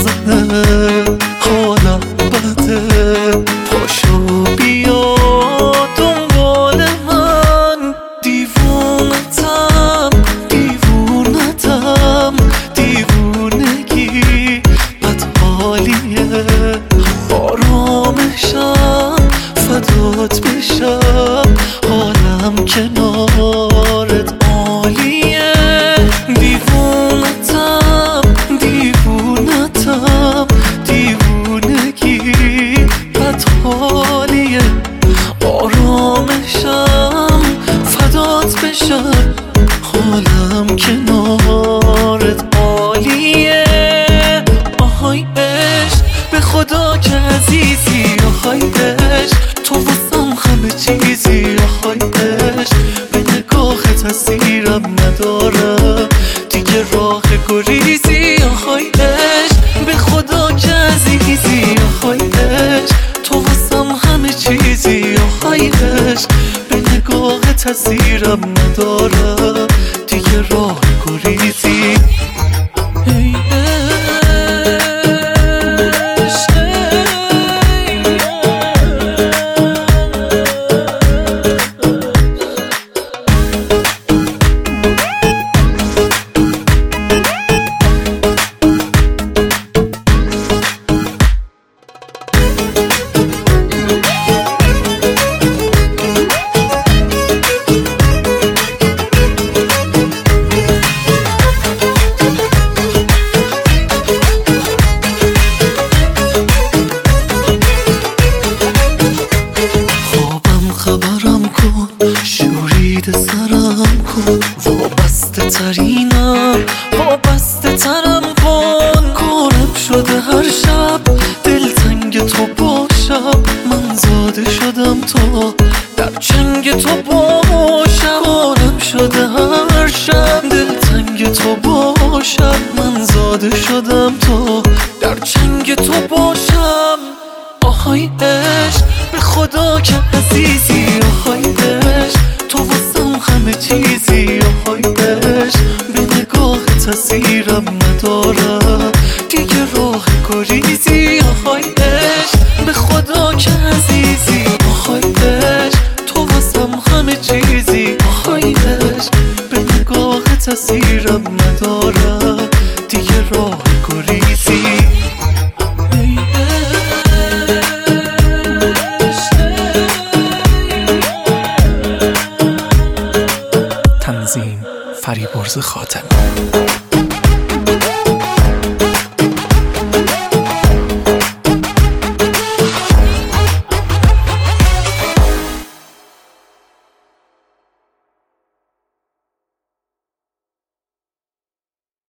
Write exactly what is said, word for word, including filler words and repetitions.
میزنه، حالم بده، پاشو بیا دنبال من. دیوونتم دیوونتم دیوونگی بدحالیه، آرامشم فدات بشم، حالم کنارت عالیه. دیوونتم دیوونتم دیوونگی بدحالیه، آرامشم فدات بشم، حالم کنارت عالیه. آهای عشق به خدا که عزیزی، آهای عشق تو واسم همه چیزی، آهای عشق به نگاهت تاثیرم نداره دیگه راه گریزی، آهای عشق به خدا که عزیزی، آهای عشق تو واسم همه چیزی، آهای عشق به نگاهت تاثیرم نداره دیگه راه گریزی. خبرم کن شورید سرم کن، وابسته ترینم وابسته ترم کن. کارم شده هر شب دلتنگ تو باشم، من زاده شدم تا در چنگ تو باشم. کارم شده هر شب دلتنگ تو باشم، من زاده شدم تا در چنگ تو باشم. آهای عشق به خدا که عزیزی، آهای عشق تو واسم همه چیزی، آهای عشق به نگاه تاثیرم نداره دیگه راه گریزی، آهای عشق به خدا که عزیزی، آهای عشق تو واسم همه چیزی، آهای عشق به نگاه تاثیرم نداره دیگه راه گریزی. تنظیم فریبرز خاتمی.